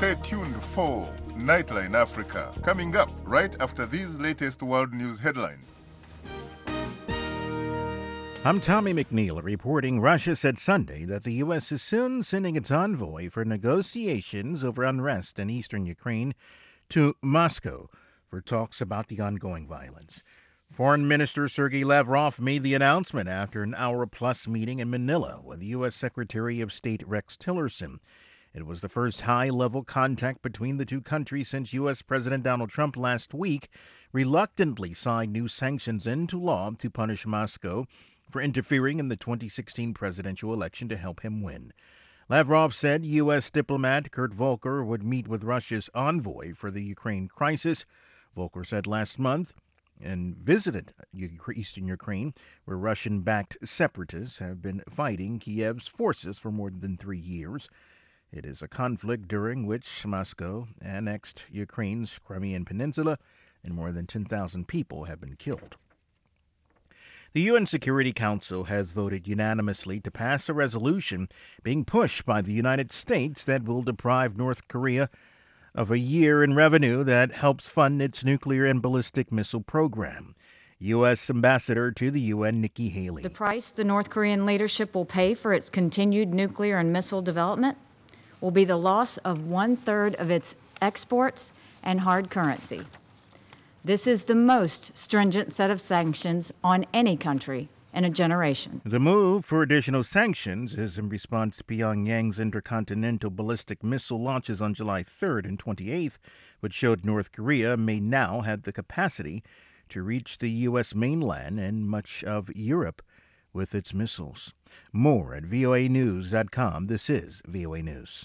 Stay tuned for Nightline Africa, coming up right after these latest world news headlines. I'm Tommy McNeil reporting Russia said Sunday that the U.S. is soon sending its envoy for negotiations over unrest in eastern Ukraine to Moscow for talks about the ongoing violence. Foreign Minister Sergei Lavrov made the announcement after an hour-plus meeting in Manila with U.S. Secretary of State Rex Tillerson. It was the first high-level contact between the two countries since U.S. President Donald Trump last week reluctantly signed new sanctions into law to punish Moscow for interfering in the 2016 presidential election to help him win. Lavrov said U.S. diplomat Kurt Volker would meet with Russia's envoy for the Ukraine crisis. Volker said last month and visited eastern Ukraine, where Russian-backed separatists have been fighting Kiev's forces for more than 3 years. It is a conflict during which Moscow annexed Ukraine's Crimean Peninsula, and more than 10,000 people have been killed. The UN Security Council has voted unanimously to pass a resolution being pushed by the United States that will deprive North Korea of a year in revenue that helps fund its nuclear and ballistic missile program. U.S. Ambassador to the UN, Nikki Haley. The price the North Korean leadership will pay for its continued nuclear and missile development will be the loss of 1/3 of its exports and hard currency. This is the most stringent set of sanctions on any country in a generation. The move for additional sanctions is in response to Pyongyang's intercontinental ballistic missile launches on July 3rd and 28th, which showed North Korea may now have the capacity to reach the U.S. mainland and much of Europe with its missiles. More at voanews.com. This is VOA News.